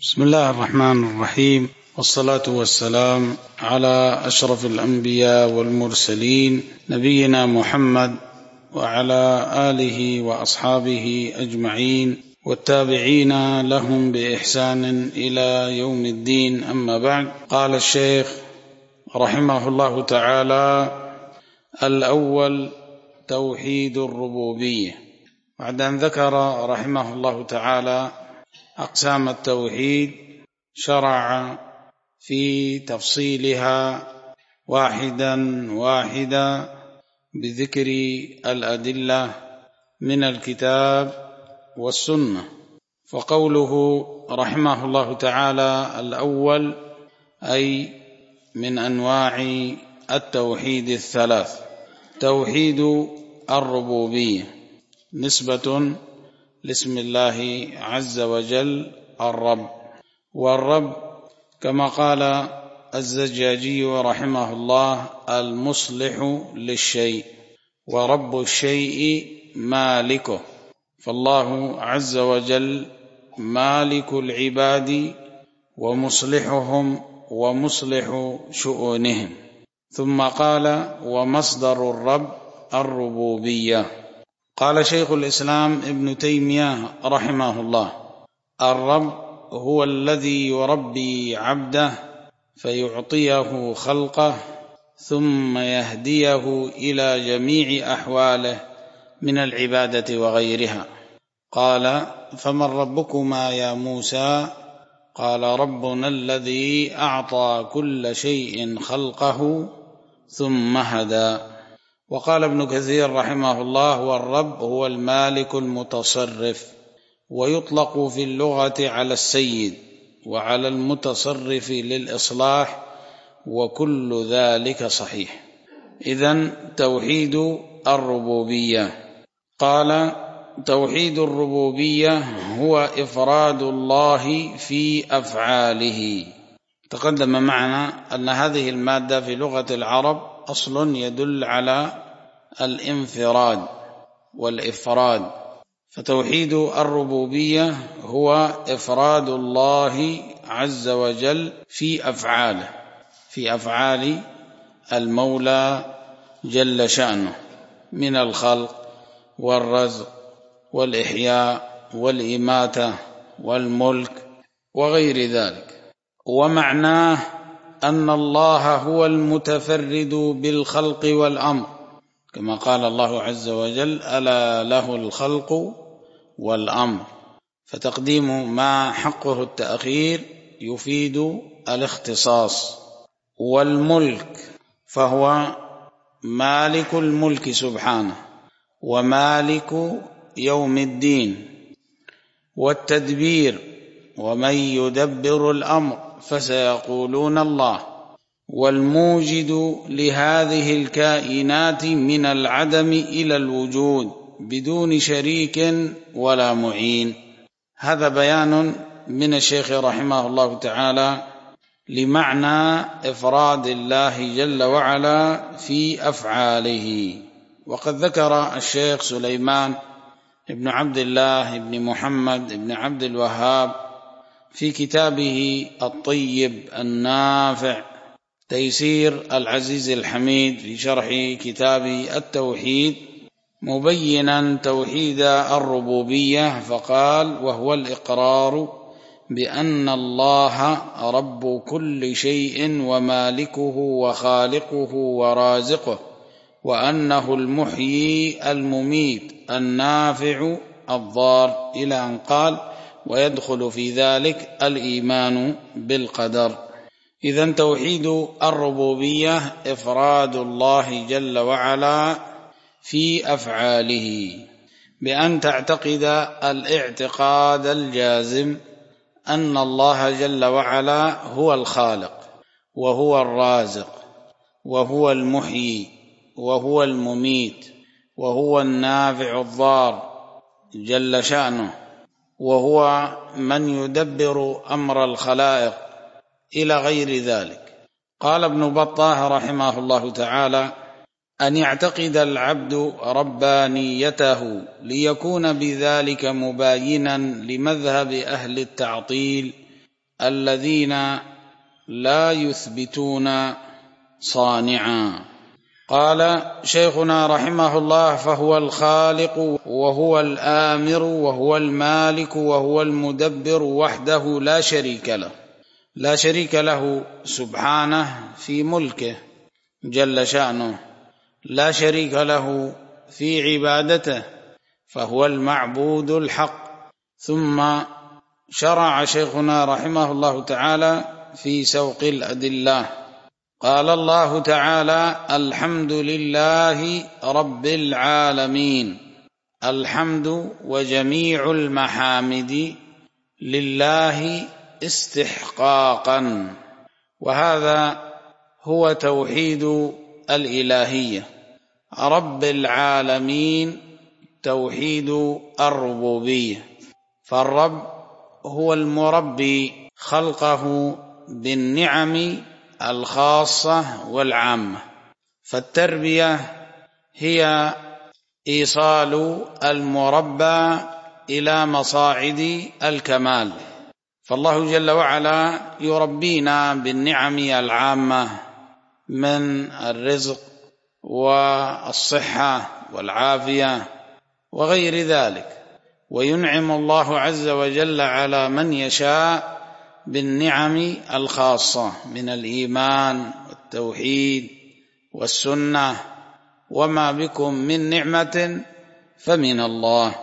بسم الله الرحمن الرحيم، والصلاة والسلام على أشرف الأنبياء والمرسلين نبينا محمد وعلى آله وأصحابه أجمعين والتابعين لهم بإحسان إلى يوم الدين. أما بعد، قال الشيخ رحمه الله تعالى: الأول توحيد الربوبية. بعد أن ذكر رحمه الله تعالى أقسام التوحيد شرع في تفصيلها واحدا بذكر الأدلة من الكتاب والسنة. فقوله رحمه الله تعالى الأول أي من أنواع التوحيد الثلاث. توحيد الربوبية نسبة لاسم الله عز وجل الرب، والرب كما قال الزجاجي رحمه الله المصلح للشيء، ورب الشيء مالكه، فالله عز وجل مالك العباد ومصلحهم ومصلح شؤونهم. ثم قال: ومصدر الرب الربوبية. قال شيخ الإسلام ابن تيمية رحمه الله: الرب هو الذي يربي عبده فيعطيه خلقه ثم يهديه إلى جميع أحواله من العبادة وغيرها. قال: فمن ربكما يا موسى؟ قال: ربنا الذي أعطى كل شيء خلقه ثم هدى. وقال ابن كثير رحمه الله: والرب هو المالك المتصرف، ويطلق في اللغة على السيد وعلى المتصرف للإصلاح، وكل ذلك صحيح. إذن توحيد الربوبية. قال: توحيد الربوبية هو إفراد الله في أفعاله. تقدم معنا أن هذه المادة في لغة العرب أصل يدل على الانفراد والإفراد، فتوحيد الربوبية هو إفراد الله عز وجل في أفعاله، في أفعال المولى جل شأنه من الخلق والرزق والإحياء والإماتة والملك وغير ذلك. ومعناه أن الله هو المتفرد بالخلق والأمر، كما قال الله عز وجل: ألا له الخلق والأمر. فتقديم ما حقه التأخير يفيد الاختصاص. والملك فهو مالك الملك سبحانه ومالك يوم الدين. والتدبير: ومن يدبر الأمر فسيقولون الله. والموجد لهذه الكائنات من العدم إلى الوجود بدون شريك ولا معين. هذا بيان من الشيخ رحمه الله تعالى لمعنى إفراد الله جل وعلا في أفعاله. وقد ذكر الشيخ سليمان ابن عبد الله ابن محمد ابن عبد الوهاب في كتابه الطيب النافع تيسير العزيز الحميد في شرح كتاب التوحيد مبينا توحيد الربوبية، فقال: وهو الإقرار بأن الله رب كل شيء ومالكه وخالقه ورازقه، وأنه المحيي المميت النافع الضار، إلى أن قال: ويدخل في ذلك الإيمان بالقدر. إذن توحيد الربوبية إفراد الله جل وعلا في أفعاله، بأن تعتقد الاعتقاد الجازم أن الله جل وعلا هو الخالق وهو الرازق وهو المحيي وهو المميت وهو النافع الضار جل شأنه، وهو من يدبر أمر الخلائق إلى غير ذلك. قال ابن بطة رحمه الله تعالى: أن يعتقد العبد ربانيته ليكون بذلك مباينا لمذهب أهل التعطيل الذين لا يثبتون صانعا. قال شيخنا رحمه الله: فهو الخالق وهو الآمر وهو المالك وهو المدبر وحده لا شريك له، لا شريك له سبحانه في ملكه جل شأنه، لا شريك له في عبادته، فهو المعبود الحق. ثم شرع شيخنا رحمه الله تعالى في سوق الأدلة. قال الله تعالى: الحمد لله رب العالمين. الحمد وجميع المحامد لله استحقاقا، وهذا هو توحيد الإلهية. رب العالمين توحيد الربوبية، فالرب هو المربي خلقه بالنعم الخاصة والعامة، فالتربية هي إيصال المربى إلى مصاعد الكمال، فالله جل وعلا يربينا بالنعم العامة من الرزق والصحة والعافية وغير ذلك، وينعم الله عز وجل على من يشاء بالنعم الخاصة من الإيمان والتوحيد والسنة، وما بكم من نعمة فمن الله.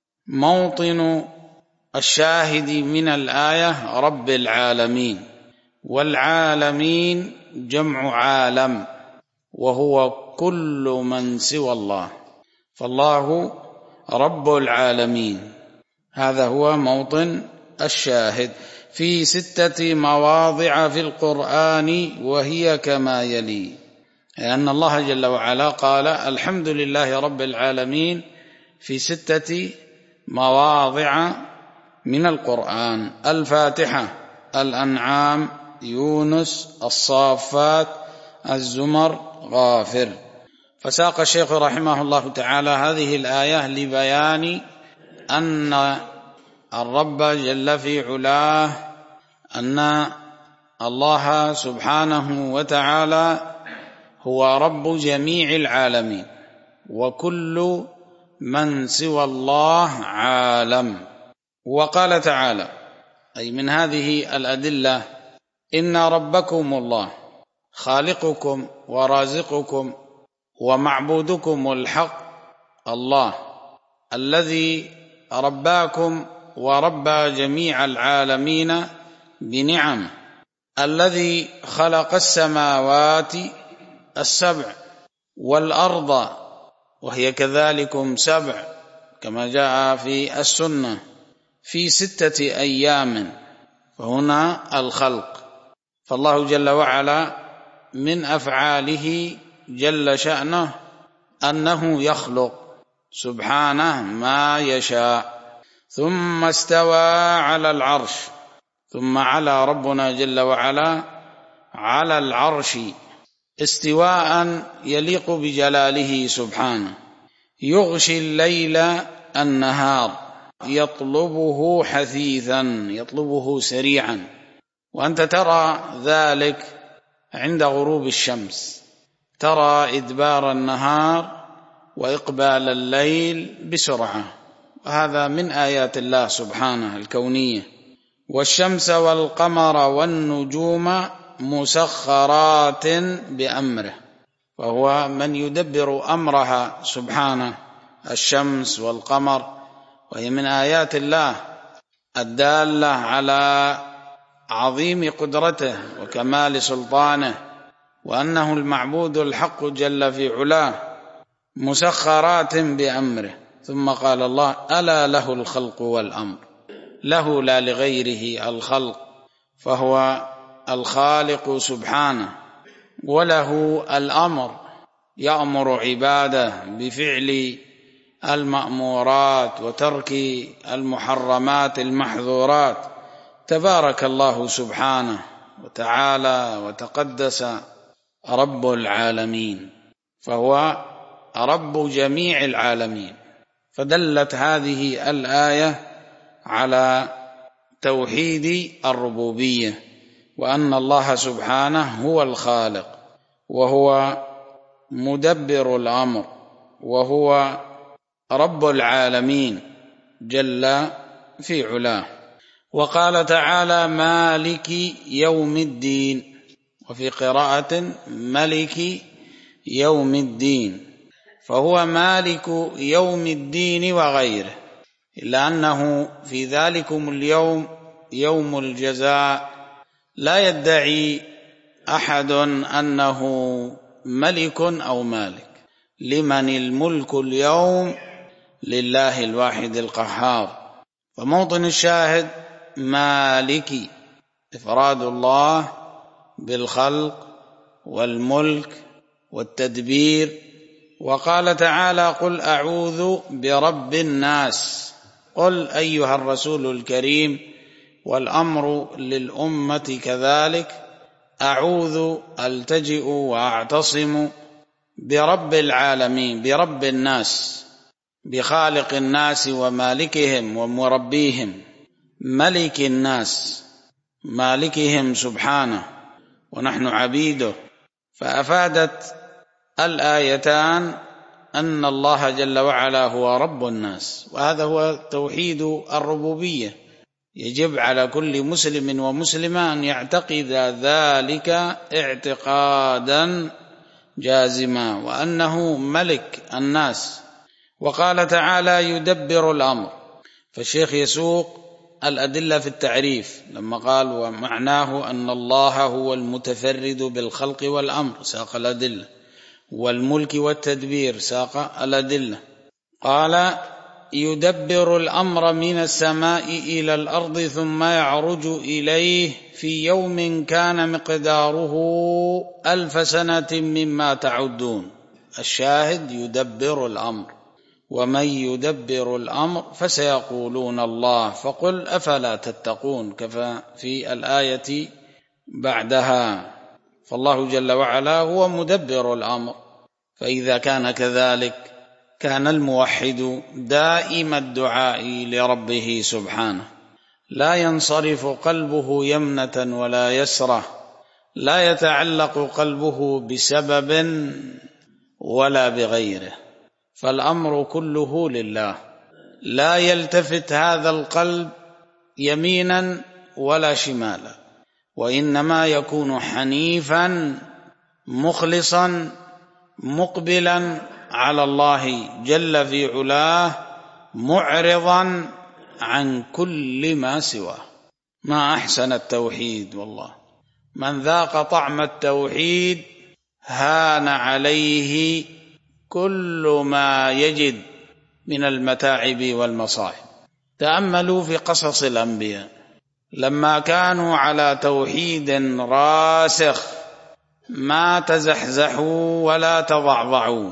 موطن الشاهد من الآية رب العالمين، والعالمين جمع عالم، وهو كل من سوى الله، فالله رب العالمين. هذا هو موطن الشاهد في 6 مواضع في القرآن، وهي كما يلي: لأن الله جل وعلا قال الحمد لله رب العالمين في 6 مواضع من القرآن: الفاتحة، الأنعام، يونس، الصافات، الزمر، غافر. فساق الشيخ رحمه الله تعالى هذه الآية لبيان أن الرب جل في علاه، أن الله سبحانه وتعالى هو رب جميع العالمين، وكل من سوى الله عالم. وقال تعالى، أي من هذه الأدلة: إن ربكم الله خالقكم ورازقكم ومعبودكم الحق الله الذي رباكم وربى جميع العالمين بنعمه، الذي خلق السماوات السبع والأرض وهي كذلكم سبع كما جاء في السنة في 6 أيام، فهنا الخلق. فالله جل وعلا من أفعاله جل شأنه أنه يخلق سبحانه ما يشاء، ثم استوى على العرش، ثم على ربنا جل وعلا على العرش استواء يليق بجلاله سبحانه، يغشي الليل النهار، يطلبه حثيثا، يطلبه سريعا، وأنت ترى ذلك عند غروب الشمس، ترى إدبار النهار وإقبال الليل بسرعة، وهذا من آيات الله سبحانه الكونية. والشمس والقمر والنجوم مسخرات بأمره، فهو من يدبر أمرها سبحانه، الشمس والقمر، وهي من آيات الله الدالة على عظيم قدرته وكمال سلطانه، وأنه المعبود الحق جل في علاه، مسخرات بأمره. ثم قال الله: ألا له الخلق والأمر، له لا لغيره الخلق، فهو الخالق سبحانه، وله الأمر، يأمر عباده بفعل المأمورات وترك المحرمات المحظورات. تبارك الله سبحانه وتعالى وتقدس رب العالمين، فهو رب جميع العالمين. فدلت هذه الآية على توحيد الربوبية، وأن الله سبحانه هو الخالق وهو مدبر الأمر وهو رب العالمين جل في علاه. وقال تعالى مالك يوم الدين، وفي قراءة ملك يوم الدين، فهو مالك يوم الدين وغيره، إلا أنه في ذلكم اليوم يوم الجزاء لا يدعي أحد أنه ملك أو مالك، لمن الملك اليوم لله الواحد القهار. فموطن الشاهد مالك، إفراد الله بالخلق والملك والتدبير. وقال تعالى قل أعوذ برب الناس، قل أيها الرسول الكريم، والأمر للأمة كذلك، أعوذ ألتجئ وأعتصم برب العالمين، برب الناس، بخالق الناس ومالكهم ومربيهم، ملك الناس مالكهم سبحانه ونحن عبيده. فأفادت الآيتان أن الله جل وعلا هو رب الناس، وهذا هو توحيد الربوبية. يجب على كل مسلم ومسلمة أن يعتقد ذلك اعتقادا جازما، وأنه ملك الناس. وقال تعالى يدبر الأمر، فالشيخ يسوق الأدلة في التعريف لما قال ومعناه أن الله هو المتفرد بالخلق والأمر، ساق الأدلة، والملك والتدبير ساق الأدلة. قال يدبر الأمر من السماء إلى الأرض ثم يعرج إليه في يوم كان مقداره 1000 سنة مما تعدون. الشاهد يدبر الأمر، ومن يدبر الأمر فسيقولون الله، فقل أفلا تتقون، كفى في الآية بعدها. فالله جل وعلا هو مدبر الأمر، فإذا كان كذلك كان الموحد دائم الدعاء لربه سبحانه، لا ينصرف قلبه يمنة ولا يسرة، لا يتعلق قلبه بسبب ولا بغيره، فالأمر كله لله، لا يلتفت هذا القلب يمينا ولا شمالا، وإنما يكون حنيفا مخلصا مقبلا على الله جل في علاه، معرضا عن كل ما سواه. ما أحسن التوحيد والله، من ذاق طعم التوحيد هان عليه كل ما يجد من المتاعب والمصائب. تأملوا في قصص الأنبياء لما كانوا على توحيد راسخ ما تزحزحوا ولا تضعضعوا،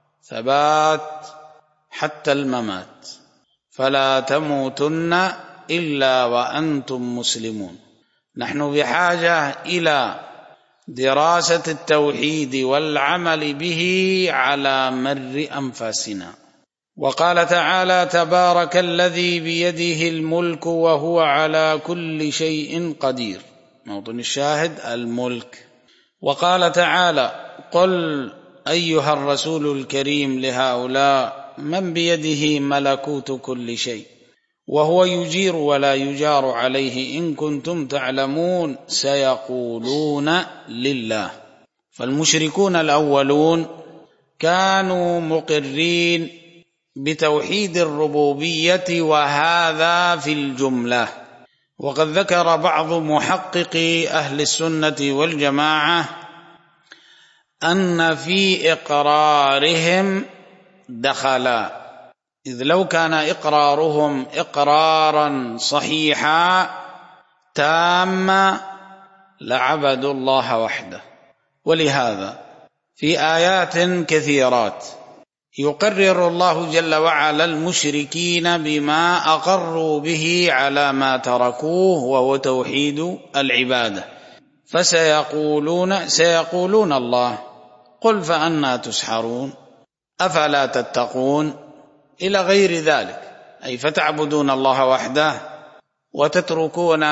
ثبات حتى الممات، فلا تموتن إلا وأنتم مسلمون. نحن بحاجة إلى دراسة التوحيد والعمل به على مر أنفاسنا. وقال تعالى تبارك الذي بيده الملك وهو على كل شيء قدير، موطن الشاهد الملك. وقال تعالى قل أيها الرسول الكريم لهؤلاء من بيده ملكوت كل شيء وهو يجير ولا يجار عليه إن كنتم تعلمون سيقولون لله. فالمشركون الأولون كانوا مقرين بتوحيد الربوبية، وهذا في الجملة. وقد ذكر بعض محققي أهل السنة والجماعة أن في إقرارهم دخلا، إذ لو كان إقرارهم إقرارا صحيحا تاما لعبدوا الله وحده. ولهذا في آيات كثيرات يقرر الله جل وعلا المشركين بما أقروا به على ما تركوه، وهو توحيد العبادة. سيقولون الله، قل فأنى تسحرون أفلا تتقون إلى غير ذلك، أي فتعبدون الله وحده وتتركون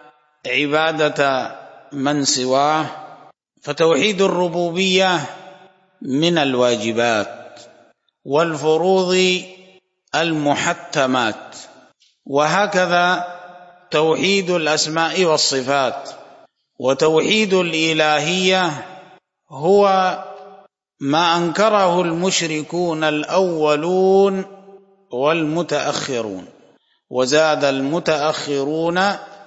عبادة من سواه. فتوحيد الربوبية من الواجبات والفروض المحتمات، وهكذا توحيد الأسماء والصفات. وتوحيد الإلهية هو ما أنكره المشركون الأولون والمتأخرون، وزاد المتأخرون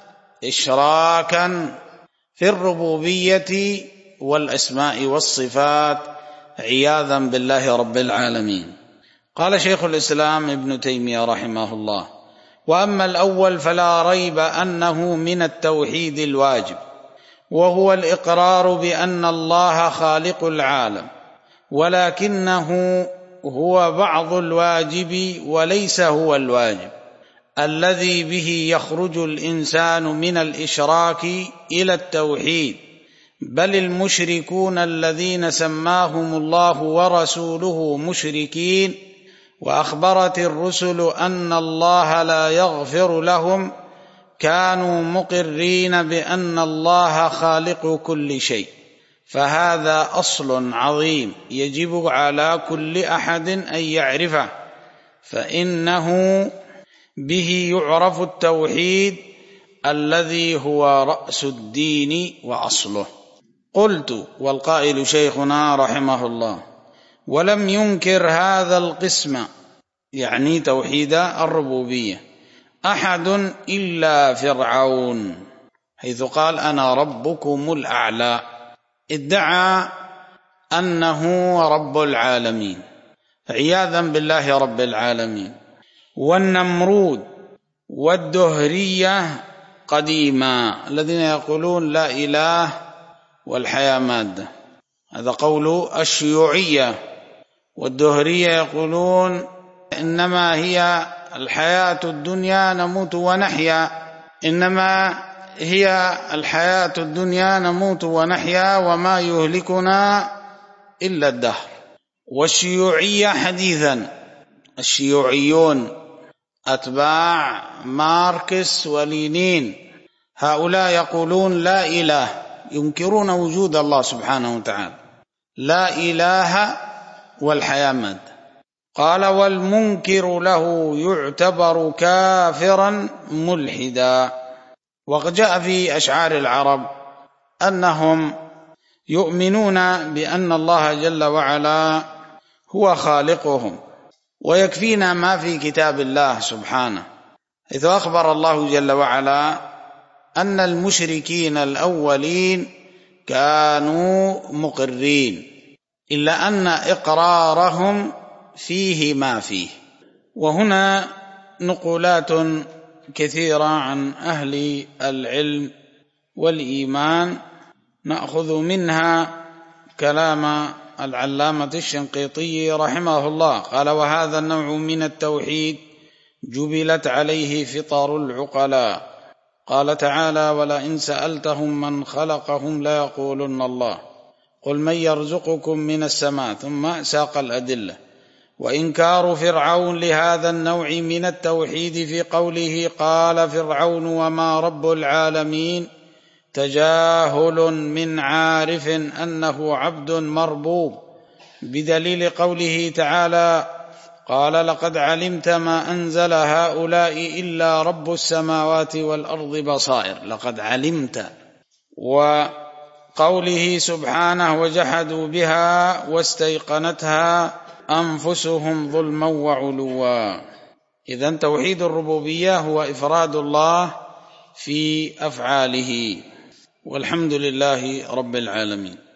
إشراكا في الربوبية والأسماء والصفات عياذا بالله رب العالمين. قال شيخ الإسلام ابن تيمية رحمه الله: وأما الأول فلا ريب أنه من التوحيد الواجب، وهو الإقرار بأن الله خالق العالم، ولكنه هو بعض الواجب وليس هو الواجب الذي به يخرج الإنسان من الإشراك إلى التوحيد. بل المشركون الذين سماهم الله ورسوله مشركين وأخبرت الرسل أن الله لا يغفر لهم كانوا مقرين بأن الله خالق كل شيء. فهذا أصل عظيم يجب على كل أحد أن يعرفه، فإنه به يعرف التوحيد الذي هو رأس الدين وأصله. قلت: والقائل شيخنا رحمه الله: ولم ينكر هذا القسم، يعني توحيد الربوبية، أحد إلا فرعون، حيث قال: أنا ربكم الأعلى، ادعى أنه رب العالمين عياذا بالله رب العالمين. والنمرود والدهرية قديما الذين يقولون لا إله والحياة مادة، هذا قول الشيوعية. والدهرية يقولون إنما هي الحياة الدنيا نموت ونحيا، إنما هي الحياة الدنيا نموت ونحيا وما يهلكنا إلا الدهر. والشيوعية حديثا، الشيوعيون أتباع ماركس ولينين، هؤلاء يقولون لا إله، ينكرون وجود الله سبحانه وتعالى، لا إله والحياة مادة. قال: والمنكر له يعتبر كافرا ملحدا. وقد جاء في أشعار العرب أنهم يؤمنون بأن الله جل وعلا هو خالقهم، ويكفينا ما في كتاب الله سبحانه، إذ أخبر الله جل وعلا أن المشركين الأولين كانوا مقرين، إلا أن إقرارهم فيه ما فيه. وهنا نقولات كثيرة عن أهل العلم والإيمان نأخذ منها كلام العلامة الشنقيطي رحمه الله. قال: وهذا النوع من التوحيد جبلت عليه فطر العقلاء. قال تعالى: ولئن سألتهم من خلقهم ليقولن الله قل من يرزقكم من السماء، ثم ساق الأدلة. وإنكار فرعون لهذا النوع من التوحيد في قوله: قال فرعون وما رب العالمين، تجاهل من عارف أنه عبد مربوب، بدليل قوله تعالى: قال لقد علمت ما أنزل هؤلاء إلا رب السماوات والأرض بصائر، لقد علمت. وقوله سبحانه: وجحدوا بها واستيقنتها أنفسهم ظلما وعلوا. إذن توحيد الربوبية هو إفراد الله في أفعاله، والحمد لله رب العالمين.